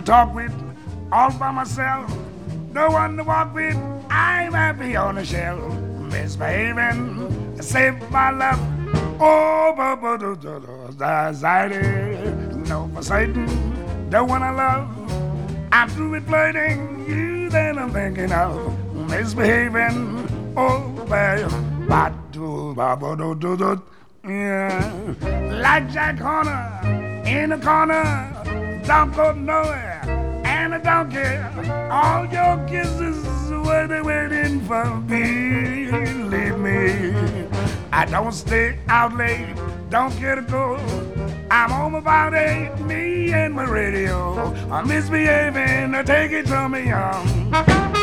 talk with, all by myself. No one to walk with, I'm happy on the shelf. Misbehaving, save my love. Oh, anxiety, no for Satan, the one I love. I'm through with flirting, you then I'm thinking of. Misbehaving, oh, bad. Yeah, like Jack Horner in the corner, don't go nowhere, and I don't care. All your kisses were they waiting for me. Leave me. I don't stay out late, don't care to go. I'm home about 8, me and my radio. I'm misbehaving, take it from me young.